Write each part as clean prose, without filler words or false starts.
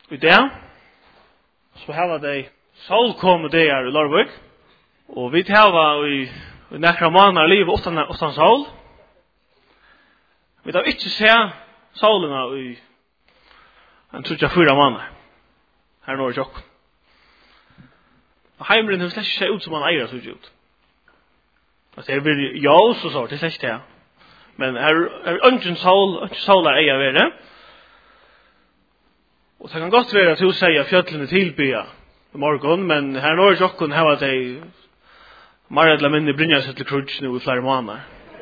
I dag så har det solkomme dagar i Larvik, og vi har i nekra måneder liv utan sol. Vi har ikke se solene i en 34 måneder her nå i tjokk. Og heimeren har slett ikke sett ut som han eier så ut. Altså det blir jås og så, det er slett det. Men her er ikke sol er eier ved det. Og det kan godt være at du sier at fjøtlene tilbyr i morgen, men her nå i tjokken har det mer eller mindre brinja seg til krutsk nå i flere måneder.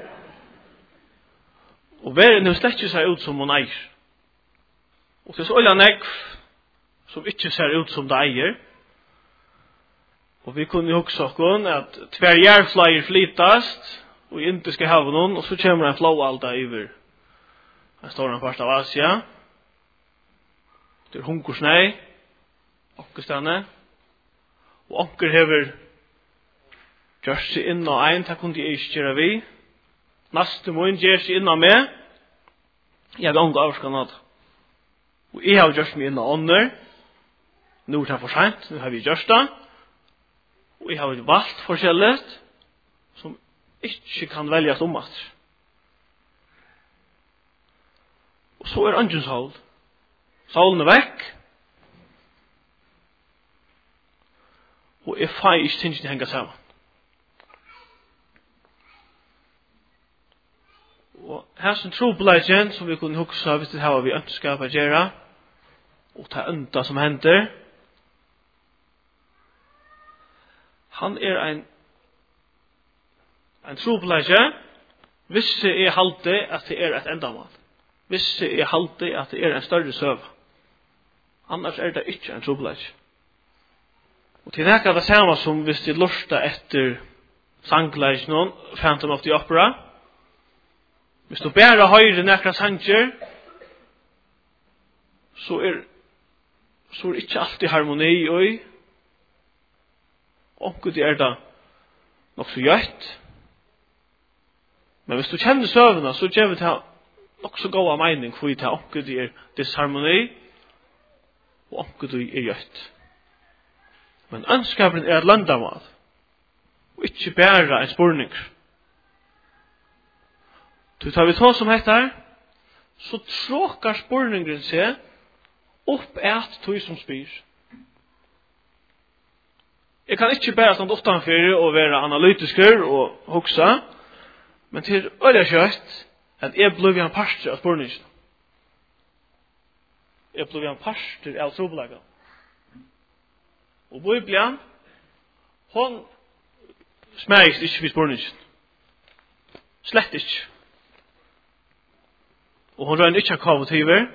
Og verden har slett ikke ser ut som hun eier. Og det er så øyla negv som ikke ser ut som det eier. Og vi kunne jo også at tver jærflyer flytast og i indiske havnen, og så kommer en flåalda over en stor part av Asia. Det er hunkersnei, okkestane, og onker hever gjør seg inn og ein, det kunne jeg ikke gjøre vi. Neste mån gjør seg inn og med, jeg har ångt avskan av det. Og jeg har gjort meg inn og ånder, nå er det for sent, nå har vi gjort det, og jeg har valgt forskjellig, som ikke kan velges om at. Og så er andjens hold. Solen er vekk, og jeg fei ikke tingene henger sammen. Og her som trobeleggjen, som vi kunne huske hvis det her vi ønsker å gjøre, og ta enda som hender, han er en trobeleggje, hvis jeg halte at det er et endamål. Hvis jeg halte at det er en større søv. Annars er det ikke en trobeleggje. Og til det er det samme som hvis de lurte etter sangleggjen, Phantom of the Opera. Hvis du bare høyre nekra sanger, så er ikke alltid harmoni i. Og det er det nok så gjørt. Men hvis du kjenner søvnene, så gjør vi det nok så god mening for det er disharmoni, og det er gjørt. Men ønskapen er et landamål, og ikke bare en spurning. Så tar vi ta som heter, så tråkar spurningen seg opp et tog som spyr. Jeg kan ikke bare stå utenfor og være analytisker og hoksa, men til øyne kjøtt at jeg ble en parster av spurningen. Jeg ble en parster av trobelaget. Og Bibelen, hun smerges ikke ved spurningen. Slett ikke. Og hun rønner ikke kavetiver.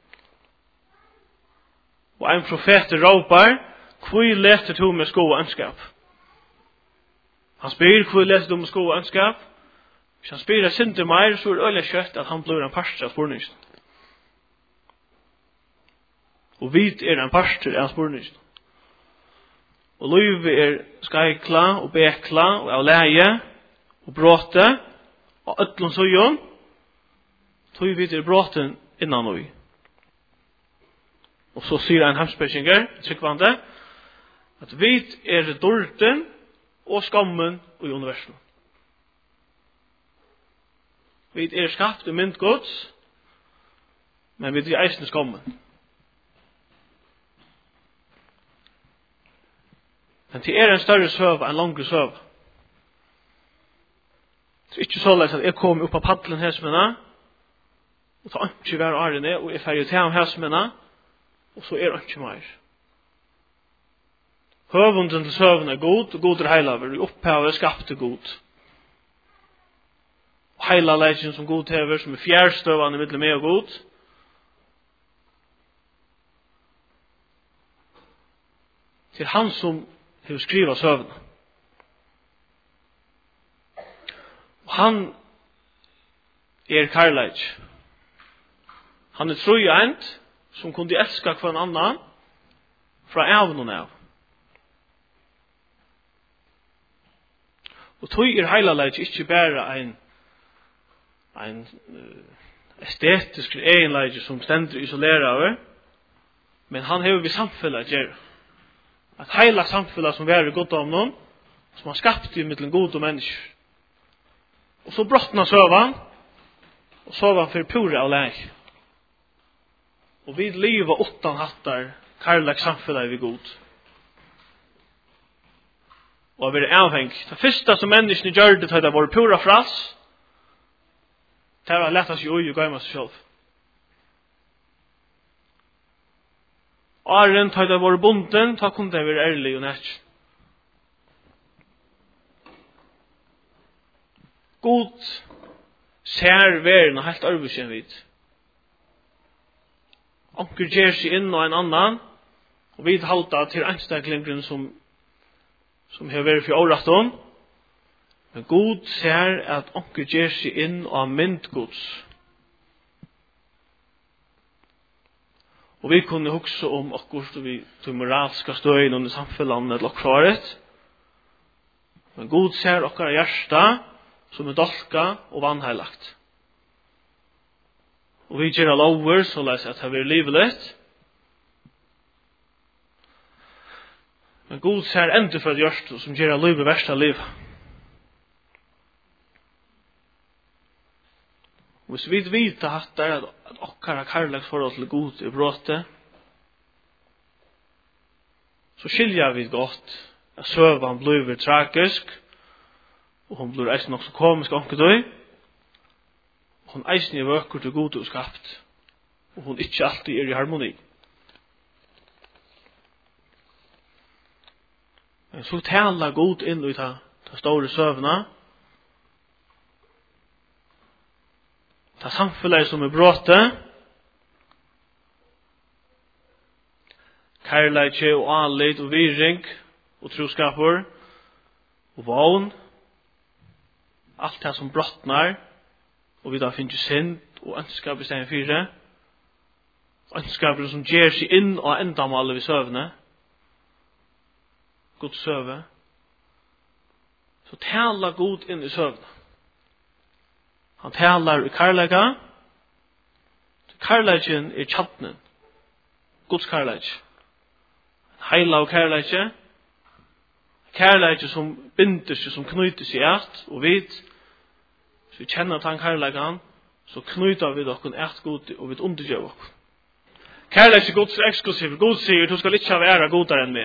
Og en profet råper, hvor leter du med sko og ønskap? Han spyr, hvor leter du med sko og ønskap? Hvis han spyr at synder mer, så er det øyelig kjøtt at han blir en parster av spurningen. Og vi er en parster av spurningen. Og løyve er skaikla og bekla og av leie og bråte og ødlån søyon. Tog vi til bråten innan vi. Og så sier en hemspersinger, tryggvande, at vi er dårten og skammen i universum. Vi er skapt i myndgods, men vi er eisende skammen. Men det er en større søv, en langere søv. Det er ikke så lett at jeg kommer opp av paddelen her som henne, og tar ikke hver årene, og jeg ferger til ham her som henne, og så er det ikke mer. Høvunden til søvn er god, og god er heilaver, og opphavet skapte god. Og heilaleggen som god hever, som er fjærstøvende middel med og god. Til han som hever skriva søvn. Og han er kærleik. Han er trojent, som kunne elska hver annan fra avn og av. Og tog er heilaleg ikke bare en estetisk egenleik som stender isoleret over, Men han hever vi samfunnet gjør. At heila samfunnet som er i god om noen, som har skapt i mittelen god og mennesker. Og så brottna søvan, og søvan for pura og lei. Og vi liva åttan hattar, karlak samfunnet vi god. Og vi er avhengig. Det første som menneskene gjør det, det var pura frals, det var lett oss jo og gøyma seg selv. Åren tar det var bonden, ta kunne det være ærlig og nært. God ser verden og helt arbeidsen vid. Onker gjør seg inn og en annan, og vi halta til anstaklingen som har vært for åretton. Men God ser at onker gjør seg inn og mynd Guds. Og vi kunne huske om akkurat vi til moralska støyen under samfunnet eller akkurat. Men God ser okkar hjärsta som er dolka og vanheilagt. Og vi gjør lover så leis at det blir livet. Men God ser enda for hjärsta som gjør livet versta liv. Hvis vi vet at det er at okkar karlags forhold til god i bråte, så skiljer vi godt at søvan blir tragisk, og hun blir eisen også komisk onkedøy, og hun eisen er vøkker til god og skapt, og hun ikke alltid er i harmoni. Men så taler god inn i ta store søvna, ta samfunnet som er bråte, kærleikje og anlit og viring og troskaper og vogn, alt det som brottnar, og vi da finner synd og ønskap i stedet fire, ønskaper som gjør seg inn og enda med alle vi søvne, Guds søve, så taler god inn i søvne. Han talar i karlæga. Karlægen er tjadnen. Guds karlæg. Heila og karlæge. Karlæge som binder seg, som knyter seg ert. Og vi, så vi kjenner at han karlægan, så knyter vi dere ert god, og vi undergjør dere. Karlæge er Guds eksklusiv. God sier, du skal ikke være godere enn meg.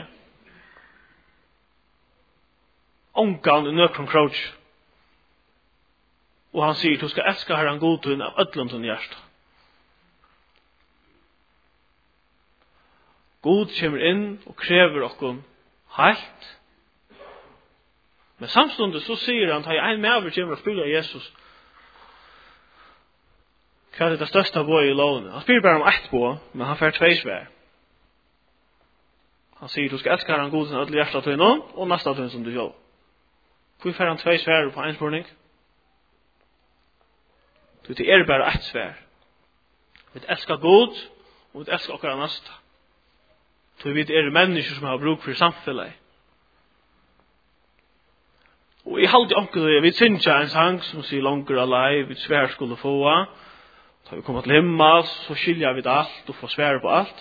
Ongan er nøkron crouch. Og han sier, du skal elske herren godtun av ødlom sin hjärsta. God kommer inn og krever okkom heilt. Men samstundet så sier han, ta i ein med kommer og spiller Jesus. Hva er det største boi i lovene? Han spiller bare om ett boi, men han får tvei svær. Han sier, du skal elske herren godtun av ødlom hjärsta til noen, og nesta til som du gjør. Hvor får han tvei svær på en spurning? Det er bare ett svær. Vi elsker god, og vi elsker okkar nasta. Vi er mennesker som har bruk for samfunnet. Og jeg halte onkel, vi synger en sang som sier langer alai, vi svær skulle få. Da vi kommer til himmel, så skiljer vi det alt og får svær på alt.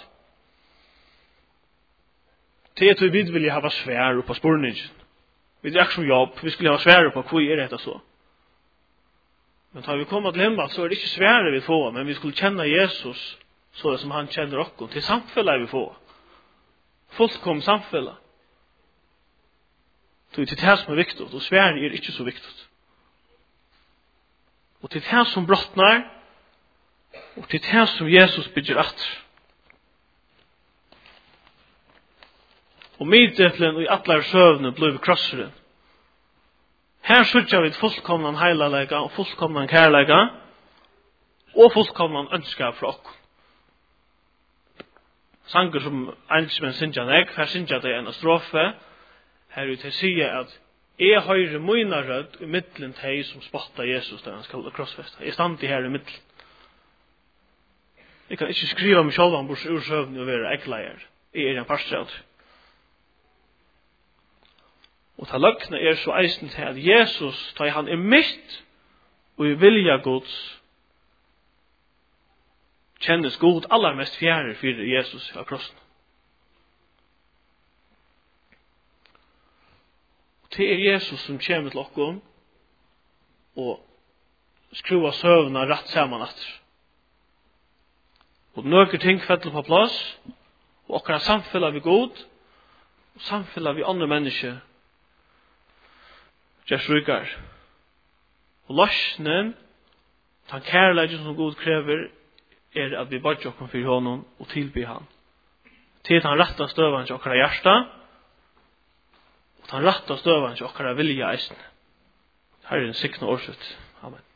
Det er vi vil ha svær på spurningen. Vi er ikke som jobb, vi skulle ha svær på hvor er dette så. Men da vi kommer til himmel, så er det ikke svære vi får, men vi skulle kjenne Jesus så som han kjenner oss. Til samfunnet vi får. Fullkom samfunnet. Det er det som er viktig, og svære er ikke så viktig. Og til det som brottnar, og til det som Jesus bygger atter. Og middelen og i alle søvnene blir krosseren. Her sørger vi fullkomnan heilalega og fullkomnan kærlega og fullkomnan ønska fra okkur. Sanger som einsmenn synger nek, her synger det en strofe, her ut til sier at jeg høyre møyna rød i middelen til som spottar Jesus der han skal krossfesta. Jeg stand i her i middelen. Jeg kan ikke skriva meg sjálv om bors ur søvn og være ekleier. Jeg er en parstræd. Og ta løgna er så eisen til at Jesus, ta han er mitt og i vilja Guds, kjennes god allermest fjerde for Jesus av krossen. det Jesus som kommer til okkom og skruva søvna rett saman etter. Og nøkker ting fettler på plass, og okkara samfella vi god, og samfella vi andre mennesker, just rykar. Og løsnen, den kærleidjen som god krever, at vi badger okkom for honom og tilby han. Til han retta støvan til okkara hjärsta, og han retta støvan til okkara vilja eisen. Herren sikna årsut. Amen.